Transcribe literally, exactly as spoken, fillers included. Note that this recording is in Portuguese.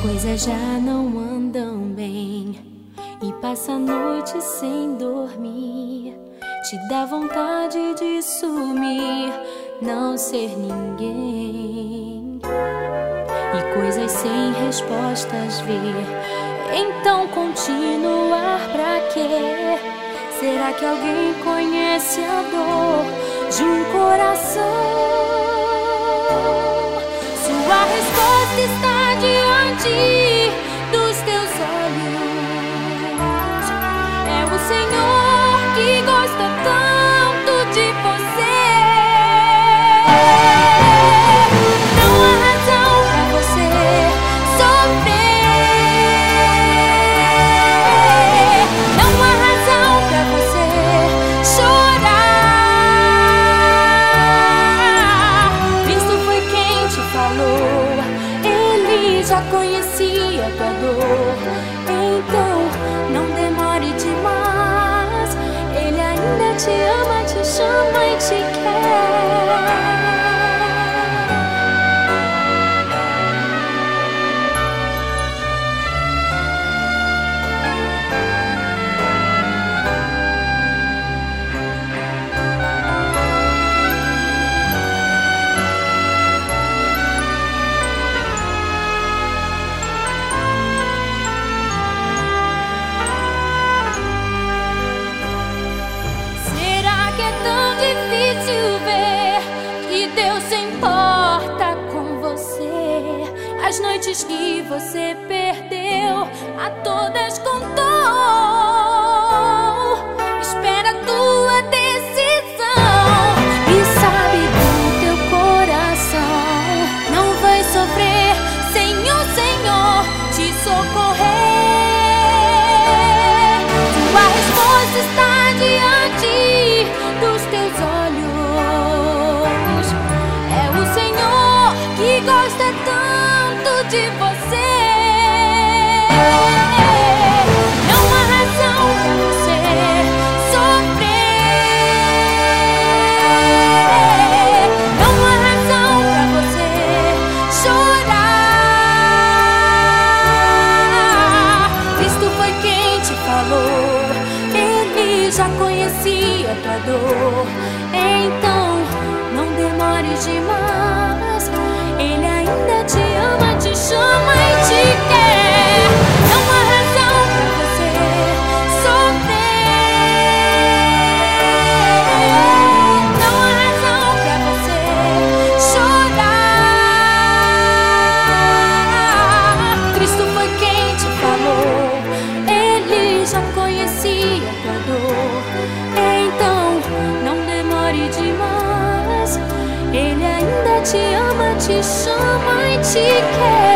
coisas já não andam bem e passa a noite sem dormir. Te dá vontade de sumir, não ser ninguém e coisas sem respostas ver. Então continuar pra quê? Será que alguém conhece a dor de um coração? Sua resposta está diante dos teus olhos. É o Senhor que gosta tanto de você. Não há razão pra você sofrer. Não há razão pra você chorar. Cristo foi quem te falou. Ele já conhecia tua dor. Então não demore demais. Ele ainda te ama, te chama e te quer. As noites que você perdeu, a todas contou. Espera a tua decisão e sabe do teu coração não vai sofrer sem o Senhor te socorrer. Tua resposta está diante dos teus olhos. É o Senhor que gosta tanto de você. Não há razão pra você sofrer. Não há razão pra você chorar. Cristo foi quem te falou. Ele já conhecia tua dor. Então não demore demais. Ele ainda te ama, te chama e te quer. Não há razão pra você sofrer. Não há razão pra você chorar. Cristo foi quem te falou. Ele já conhecia tua dor. Então não demore demais. Ele ainda te ama, te chama e te quer.